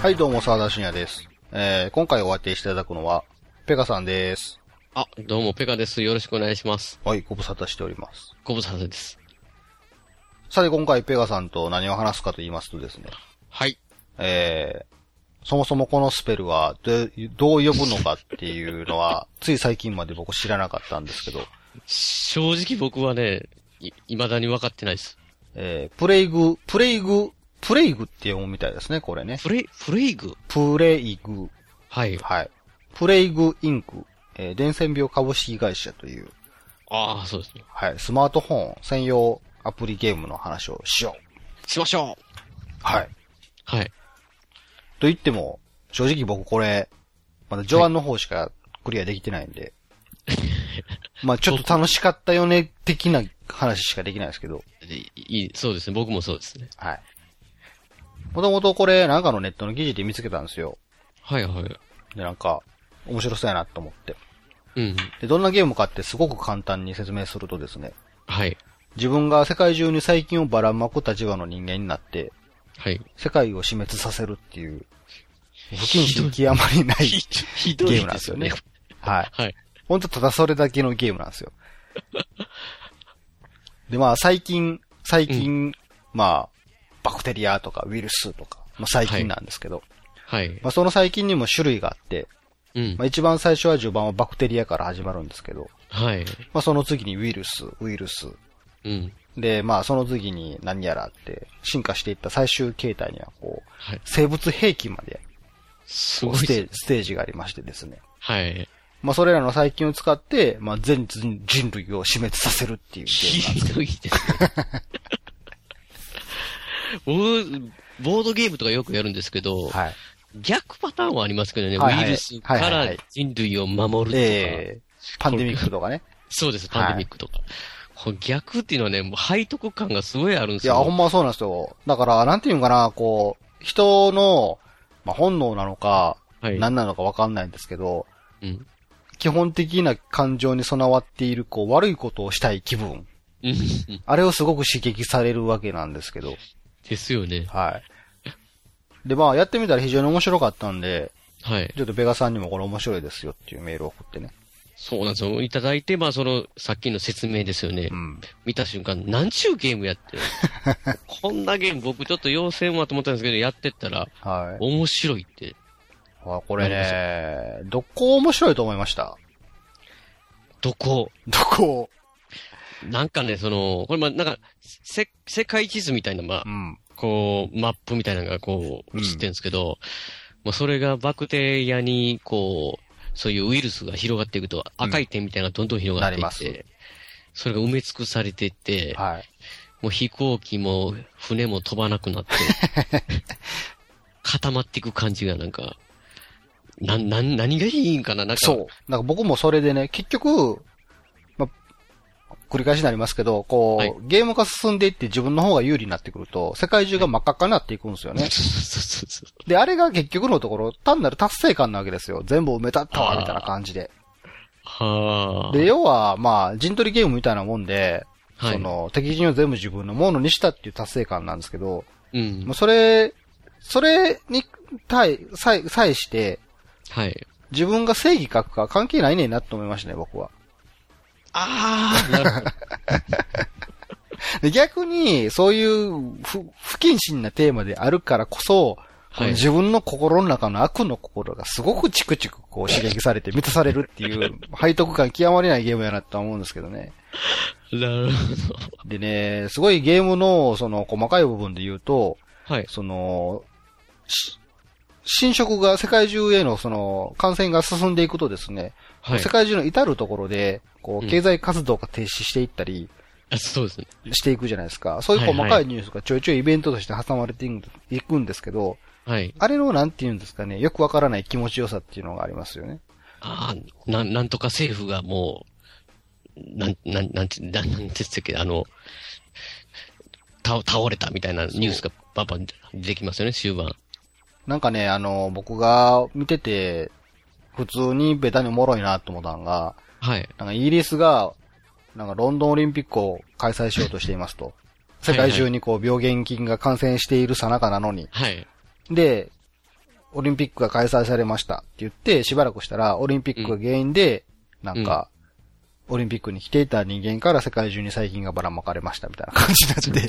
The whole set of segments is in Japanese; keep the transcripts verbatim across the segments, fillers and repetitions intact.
はい、どうも、沢田信也です。えー、今回お相手していただくのは、ペガさんです。 あ、どうも、ペガです。よろしくお願いします。 はい、ご無沙汰しております。 ご無沙汰です。 さて、今回ペガさんと何を話すかと言いますとですね。 はい。 えー、そもそもこのスペルはど、どう呼ぶのかっていうのは、つい最近まで僕知らなかったんですけど。 正直僕はね、い、未だに分かってないです。 えー、プレイグ、プレイグ、プレイグって読むみたいですね、これね。 プレイ、プレイグプレイグ。 はい。 はい。プレイグインク、えー、伝染病株式会社という。 ああ、そうですね。 はい。スマートフォン専用アプリゲームの話をしよう。しましょう。 はい。 はい。 と言っても、正直僕これ、まだ序盤の方しかクリアできてないんで。はい、まあちょっと楽しかったよね、的な話しかできないですけど。 いい、そうですね。僕もそうですね。 はい。もともとこれ、なんかのネットの記事で見つけたんですよ。 はいはい。 で、なんか、面白そうやなと思って。 うん。 で、どんなゲームかってすごく簡単に説明するとですね。 はい。 自分が世界中に細菌をばらまく立場の人間になって、 はい。 世界を死滅させるっていう、不謹慎極まりないゲームなんですよね。はい。はい。ほんとただそれだけのゲームなんですよ。で、まあ、細菌、細菌、うん、まあ、バクテリアとかウイルスとか、まあ細菌なんですけど。 はい。はい、 まあその細菌にも種類があって、 うん。 まあ一番最初は序盤はバクテリアから始まるんですけど。 はい。 まあその次にウイルス、ウイルス。 うん。 で、まあその次に何やらって進化していった最終形態にはこう、 はい、 生物兵器まで、 すごいステージ、ステージがありましてですね。 はい。まあそれらの細菌を使って、まあ全人類を死滅させるっていうゲームなんです。 ひどいですね。僕、ボードゲームとかよくやるんですけど、はい、逆パターンはありますけどね、はいはい、ウイルスから人類を守るとか、えー、パンデミックとかね。 そうです、パンデミックとか。はい、逆っていうのはね、もう背徳感がすごいあるんですよ。 いや、ほんまそうなんですよ。だから、なんていうのかな、こう、人の、まあ、本能なのか、はい、何なのかわかんないんですけど、うん、基本的な感情に備わっている、こう、悪いことをしたい気分。あれをすごく刺激されるわけなんですけど。 ですよね。 はい。で、まあ、やってみたら非常に面白かったんで、 はい。 ちょっとベガさんにもこれ面白いですよっていうメールを送ってね。 そうなんですよ。いただいて、まあ、その、さっきの説明ですよね。うん。見た瞬間、なんちゅうゲームやって。こんなゲーム僕ちょっと要請はと思ったんですけど、やってったら、はい。面白いって。 あ、これね、どこ面白いと思いました？ どこどこなんかね、その、これま、なんか、せ、世界地図みたいな、まあ、うん、こう、マップみたいなのがこう、映ってるんですけど、うん、まあ、それがバクテリアに、こう、そういうウイルスが広がっていくと、赤い点みたいなのがどんどん広がっていって、うん、それが埋め尽くされていって、はい、もう飛行機も船も飛ばなくなって、固まっていく感じがなんか、な、な、何がいいんかななんか。 そう。なんか僕もそれでね、結局、ま、繰り返しになりますけど、こう、はい、ゲームが進んでいって自分の方が有利になってくると、世界中が真っ赤っかになっていくんですよね。で、あれが結局のところ、単なる達成感なわけですよ。全部埋めたったわ、みたいな感じで。 はで、要は、まあ、陣取りゲームみたいなもんで、はい、その、敵陣を全部自分のものにしたっていう達成感なんですけど、うん。もうそれ、それに対、さえ、さえして、 はい。 自分が正義書くか関係ないねんなと思いましたね、僕は。 ああ、なるほど。 で逆に、そういう不、不謹慎なテーマであるからこそ、はい、自分の心の中の悪の心がすごくチクチクこう刺激されて満たされるっていう、背徳感極まりないゲームやなと思うんですけどね。 なるほど。 でね、すごいゲームのその細かい部分で言うと、 はい。 その、侵食が世界中へのその感染が進んでいくとですね、はい、世界中の至るところで、こう、経済活動が停止していったり、 うん、そうですね。 していくじゃないですか。そういう細かいニュースがちょいちょいイベントとして挟まれていくんですけど、はい。あれのなんて言うんですかね、よくわからない気持ちよさっていうのがありますよね。 ああ、な、なんとか政府がもう、なん、なん、なんて、なん、なんて言ったっけ、あの、倒、倒れたみたいなニュースがバンバン出てきますよね、終盤。 なんかね、あの、僕が見てて、普通にベタにおもろいなと思ったのが、はい。なんかイギリスが、なんかロンドンオリンピックを開催しようとしていますと。世界中にこう病原菌が感染しているさなかなのに。はい。で、 オリンピックが開催されましたって言って、しばらくしたら、オリンピックが原因で、なんか、オリンピックに来ていた人間から世界中に細菌がばらまかれましたみたいな感じになって。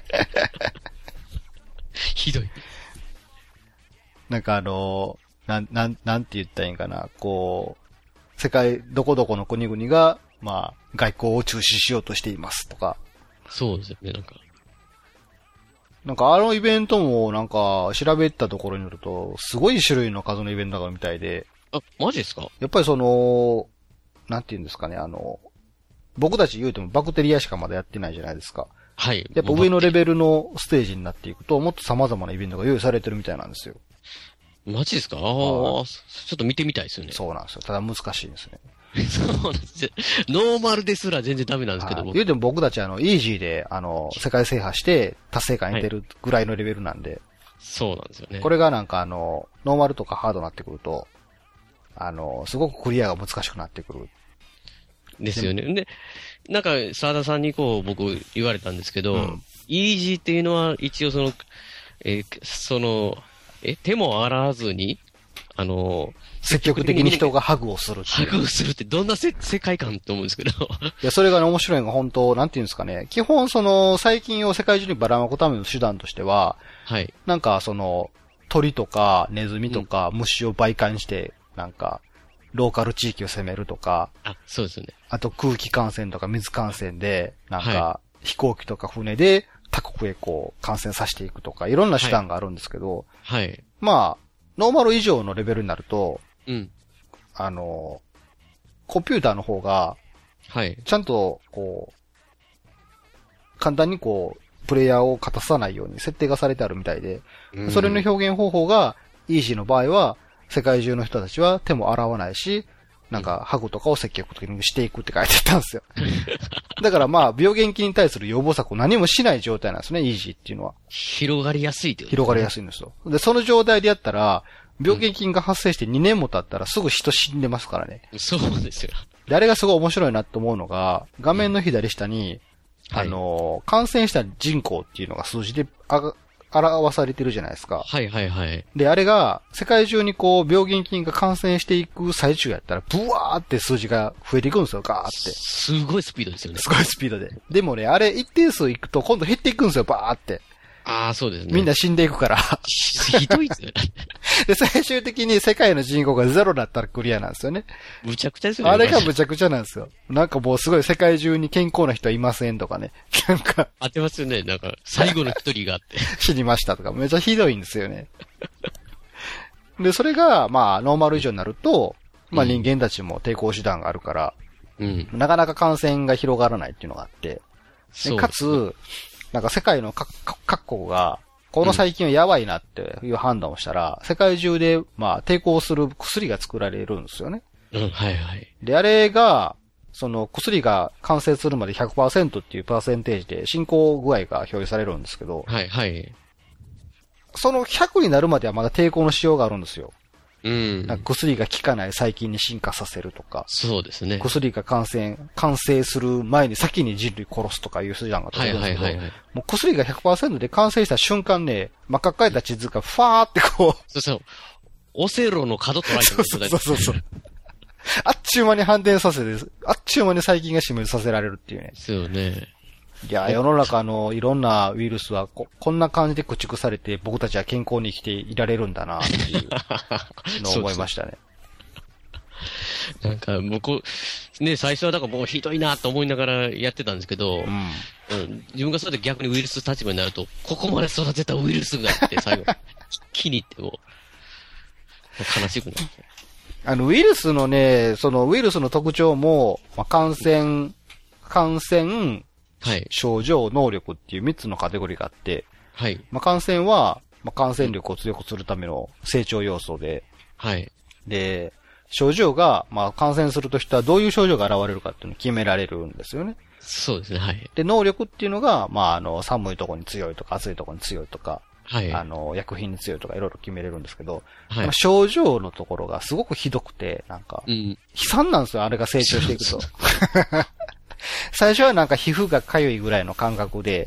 ひどい。 なんかあの、なん、なん、なんて言ったらいいんかな、こう、世界、どこどこの国々が、まあ、外交を中止しようとしていますとか。 そうですよね、なんか。 なんかあのイベントもなんか調べたところによると、すごい種類の数のイベントがあるみたいで。 あ、マジですか？ やっぱりその、なんて言うんですかね、あの、僕たち言うてもバクテリアしかまだやってないじゃないですか。 はい。 やっぱ上のレベルのステージになっていくと、もっと様々なイベントが用意されてるみたいなんですよ。 マジですか？ああ、ちょっと見てみたいですよね。 そうなんですよ。ただ難しいですね。 そうなんですよ。ノーマルですら全然ダメなんですけど、 僕言うても僕たちあの、イージーで、あの、世界制覇して達成感得てるぐらいのレベルなんで。はい、 そうなんですよね。 これがなんかあの、ノーマルとかハードになってくると、あの、すごくクリアが難しくなってくる。 ですよね。で、なんか、沢田さんにこう、僕言われたんですけど、うん、イージーっていうのは一応その、えー、その、え、手も洗わずに、あの、 積極的に人がハグをするって。 ハグをするってどんなせ世界観と思うんですけど。 いや、それがね、面白いのが本当、なんていうんですかね。基本その、細菌を世界中にばらまくための手段としては、 はい。 なんかその、鳥とかネズミとか虫を媒介にして、なんか、ローカル地域を攻めるとか。 あ、そうですよね。 あと空気感染とか水感染で、なんか、飛行機とか船で他国へこう、感染させていくとか、いろんな手段があるんですけど、 はい。はい、 まあ、ノーマル以上のレベルになると、 うん。 あの、コンピューターの方が、 はい。 ちゃんと、こう、簡単にこう、プレイヤーを勝たさないように設定がされてあるみたいで、うん、それの表現方法が、イージーの場合は、世界中の人たちは手も洗わないし、なんか、ハグとかを積極的にしていくって書いてたんですよ。だからまあ、病原菌に対する予防策を何もしない状態なんですね、イージーっていうのは。 広がりやすいってことですね。 広がりやすいんですよ。で、その状態でやったら、病原菌が発生してにねんも経ったらすぐ人死んでますからね。 そうですよ。 で、あれがすごい面白いなと思うのが、画面の左下に、うん、あの、はい、感染した人口っていうのが数字であが表されてるじゃないですか。 はいはいはい。 で、あれが、世界中にこう、病原菌が感染していく最中やったら、ブワーって数字が増えていくんですよ、ガーって。 すごいスピードですよね。 すごいスピードで。でもね、あれ一定数いくと今度減っていくんですよ、バーって。 ああ、そうですね。 みんな死んでいくから。 ひどいですね。 で、最終的に世界の人口がゼロだったらクリアなんですよね。 むちゃくちゃですよね。 あれがむちゃくちゃなんですよ。なんかもうすごい世界中に健康な人はいませんとかね。なんか。 当てますよね。なんか、最後の一人があって。 死にましたとか、めちゃひどいんですよね。で、それが、まあ、ノーマル以上になると、まあ人間たちも抵抗手段があるから、 うん、 なかなか感染が広がらないっていうのがあって、でかつ、なんか世界の各国が、この細菌はやばいなっていう判断をしたら、うん、世界中で、まあ、抵抗する薬が作られるんですよね。 うん、はいはい。 で、あれが、その薬が完成するまで ひゃくパーセント っていうパーセンテージで進行具合が表示されるんですけど、 はいはい。 そのひゃくになるまではまだ抵抗のしようがあるんですよ。 うん。 なんか薬が効かない細菌に進化させるとか。 そうですね。 薬が感染、完成する前に先に人類殺すとかいう手段が取れるんですけど、はいはいはいはい、もう薬が ひゃくパーセント で完成した瞬間ね、真っ赤っかいた地図がファーってこう。 そうそう。オセロの角取られてるんですよね。 そうそうそうそう。あっちゅう間に反転させて、あっちゅう間に細菌が死滅させられるっていうね。 そうね。 いや、世の中のいろんなウイルスはこ、こんな感じで駆逐されて僕たちは健康に生きていられるんだなっていうのを思いましたね。 そうそう。なんか、僕、ね、最初はだからもうひどいなと思いながらやってたんですけど、うんうん、自分がそうやって逆にウイルス立場になると、ここまで育てたウイルスがあって最後、気に入っても、悲しくなって。 あの、ウイルスのね、そのウイルスの特徴も、まあ、感染、感染、はい。症状、能力っていうみっつのカテゴリーがあって、 はい。 まあ、感染は、まあ、感染力を強くするための成長要素で、 はい。 で、症状が、まあ、感染すると人はどういう症状が現れるかっていうのを決められるんですよね。 そうですね、はい。 で、能力っていうのが、まあ、あの、寒いところに強いとか、暑いところに強いとか、 はい。 あの、薬品に強いとかいろいろ決めれるんですけど、はい。まあ、症状のところがすごくひどくて、なんか、うん、悲惨なんですよ、あれが成長していくと。最初はなんか皮膚が痒いぐらいの感覚で、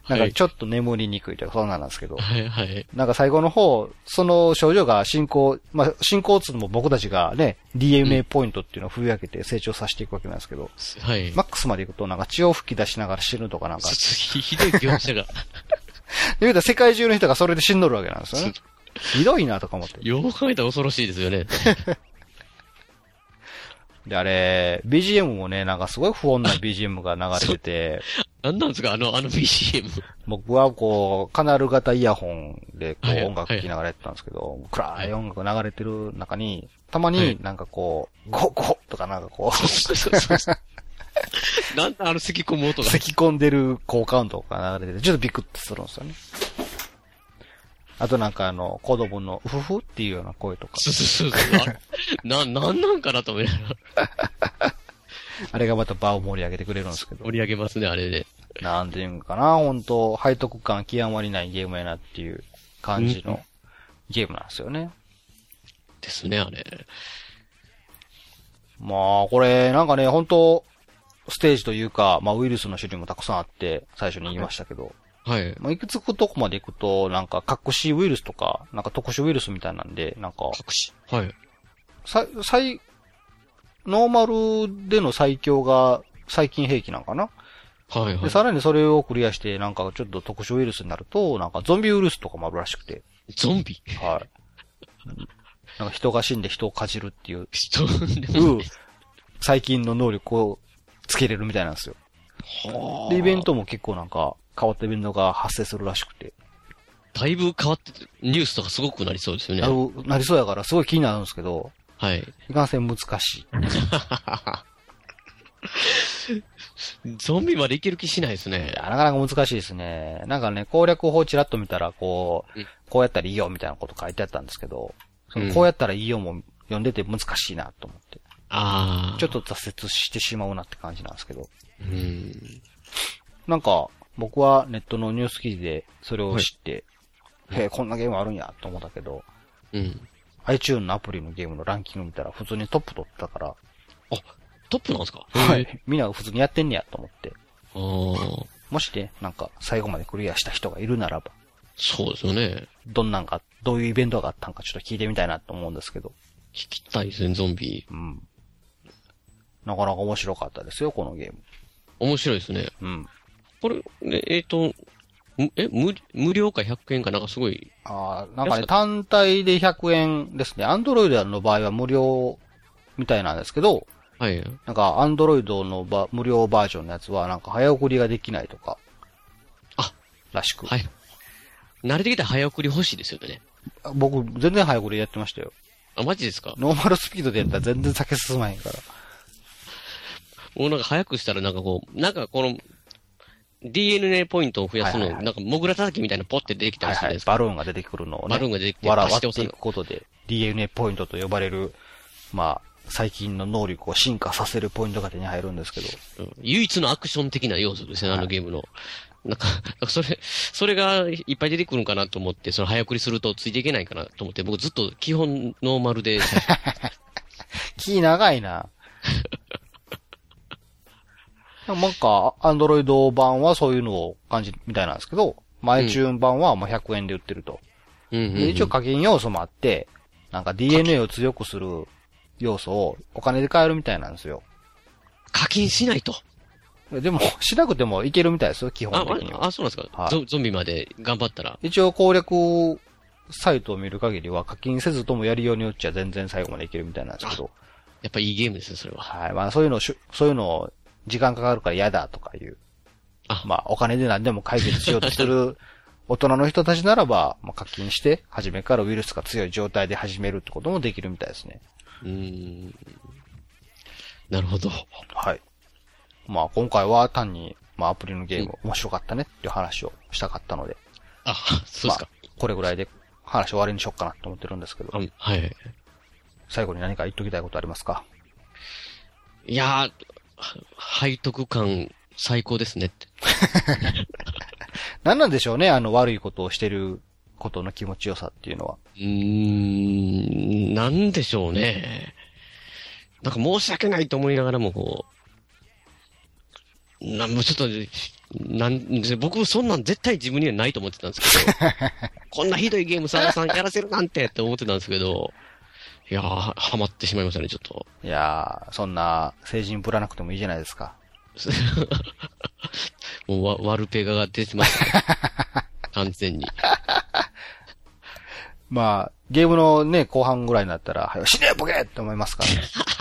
なんかちょっと眠りにくいというか、そんなんなんですけど。 はいはい。 なんか最後の方、その症状が進行、まあ、進行つも僕たちがね、ディーエヌエー ポイントっていうのを振り分けて成長させていくわけなんですけど。 はい。 マックスまで行くとなんか血を吹き出しながら死ぬとかなんか。 ひどい描写が。 言うたら世界中の人がそれで死んどるわけなんですよね。ひどいなとか思って。 よく考えたら恐ろしいですよね。 で、あれ、ビージーエム もね、なんかすごい不穏な ビージーエム が流れてて。 なんなんですかあの、あの ビージーエム。 僕はこう、カナル型イヤホンでこう音楽聴きながらやってたんですけど、はいはい、暗い音楽が流れてる中に、たまになんかこう、ゴッゴッとかなんかこう。なんだあの咳込む音が。 咳込んでる効果音とか流れてて、ちょっとビクッとするんですよね。あとなんかあの、子供のうふふっていうような声とか。 そうそうそう。な、なんなんかなと思いながら。 あれがまた場を盛り上げてくれるんですけど。 盛り上げますね、あれで。 なんていうんかな、本当背徳感極まりないゲームやなっていう感じのゲームなんですよね。 ですね、あれ。 まあ、これ、なんかね、本当ステージというか、まあウイルスの種類もたくさんあって、最初に言いましたけど。 はい。 まあ、いくつくとこまで行くと、なんか隠しウイルスとか、なんか特殊ウイルスみたいなんで、なんか。 隠しはい。 さ、最、ノーマルでの最強が最近兵器なんかなはいはい。 で、さらにそれをクリアして、なんかちょっと特殊ウイルスになると、なんかゾンビウイルスとかもあるらしくて。 ゾンビはい。なんか人が死んで人をかじるっていう。 人でも最近の能力をつけれるみたいなんですよ。 はあ。 で、イベントも結構なんか変わったイベントが発生するらしくて。 だいぶ変わってて、ニュースとかすごくなりそうですよね。 なる、なりそうやからすごい気になるんですけど。 はい。 いかんせん難しい。 ゾンビまでいける気しないですね。 なかなか難しいですね。なんかね、攻略法チラッと見たら、こう、うん、こうやったらいいよみたいなこと書いてあったんですけど、そのこうやったらいいよも読んでて難しいなと思って。 ああ。 ちょっと挫折してしまうなって感じなんですけど。 うん。 なんか、僕はネットのニュース記事でそれを知って、はい、へえ、こんなゲームあるんやと思ったけど、 うん。 iTunes のアプリのゲームのランキング見たら普通にトップ取ってたから、 あ、トップなんですか？ はい。みんな普通にやってんねやと思って。 ああ。 もしね、なんか最後までクリアした人がいるならば。 そうですよね。 どんなんか、どういうイベントがあったんかちょっと聞いてみたいなと思うんですけど。 聞きたいですね、ゾンビ。 うん。なかなか面白かったですよ、このゲーム。 面白いですね。 うん。 これ、ね、えっ、ー、と、え、無、無料かひゃくえんかなんかすごい。 ああ、なんかね、単体でひゃくえんですね。アンドロイドの場合は無料みたいなんですけど、 はい。 なんか、アンドロイドのば無料バージョンのやつは、なんか早送りができないとか。 あ、 らしく。 はい。慣れてきたら早送り欲しいですよね。 僕、全然早送りやってましたよ。 あ、マジですか？ ノーマルスピードでやったら全然先進まへんから。 もうなんか早くしたらなんかこう、なんかこの、ディーエヌエー ポイントを増やすの、はいはいはい、なんかモグラ叩きみたいなポッて出てきたりするんですか、 はいはい、バルーンが出てくるのをね。 バルーンが出てきて、 割っていくことで、ディーエヌエー ポイントと呼ばれる、まあ、最近の能力を進化させるポイントが手に入るんですけど。 うん、唯一のアクション的な要素ですね、はい、あのゲームの。なんか、それ、それがいっぱい出てくるんかなと思って、その早送りするとついていけないかなと思って、僕ずっと基本ノーマルで。 気長いな。なんか、アンドロイド版はそういうのを感じみたいなんですけど、マイチューン版はまあひゃくえんで売ってると。 うんうんうん、 で一応課金要素もあって、なんか ディーエヌエー を強くする要素をお金で買えるみたいなんですよ。 課金しないと。 でも、しなくてもいけるみたいですよ、基本的には。 あ、あ、そうなんですか、はい、ゾ, ゾンビまで頑張ったら。 一応攻略サイトを見る限りは課金せずともやりようによっちゃ全然最後までいけるみたいなんですけど。 やっぱいいゲームですね、それは。 はい。まあそういうの、そういうのを時間かかるから嫌だとかいう。あまあお金で何でも解決しようとする大人の人たちならば、まあ課金して、初めからウイルスが強い状態で始めるってこともできるみたいですね。 うーん。なるほど。 はい。まあ今回は単に、まあアプリのゲーム面白かったねっていう話をしたかったので。 あ、そうですか。 まあ、これぐらいで話終わりにしようかなと思ってるんですけど。 はい。 最後に何か言っときたいことありますか？ いやー、背徳感最高ですねって。 何なんでしょうね、あの悪いことをしてることの気持ちよさっていうのは。 うーん、なんでしょうね。なんか申し訳ないと思いながらもこう、 な、もうちょっと、なん、僕もそんなん絶対自分にはないと思ってたんですけど、こんなひどいゲーム沢田さんやらせるなんてって思ってたんですけど、いやー、ハマってしまいましたね、ちょっと。 いやー、そんな、成人ぶらなくてもいいじゃないですか。 もうワ、ワルペガが出てましたね。完全に。 まあ、ゲームのね、後半ぐらいになったら、死ねボケって思いますからね。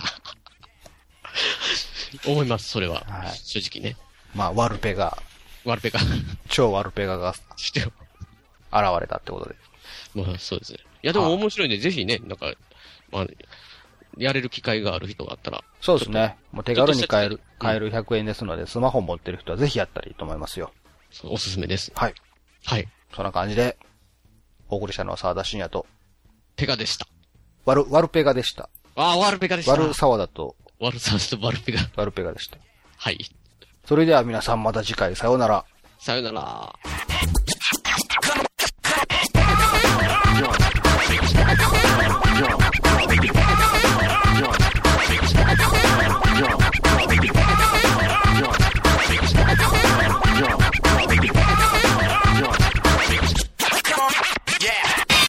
思います、それは。 はい、 正直ね。 まあ、ワルペガ。 ワルペガ。 超ワルペガが、現れたってことで。 まあ、そうですね。いや、でも面白いんで、ぜひね、なんか、まあ、やれる機会がある人があったら。 そうですね。もう手軽に買える、買えるひゃくえんですので、スマホ持ってる人はぜひやったらいいと思いますよ。 おすすめです。 はい。 はい。 そんな感じで、お送りしたのは沢田信也と、 ペガでした。 ワル、ワルペガでした。 ああ、ワルペガでした。 ワル沢田と、 ワル沢田とワルペガ。 ワルペガでした。 はい。 それでは皆さんまた次回さようなら。 さようなら。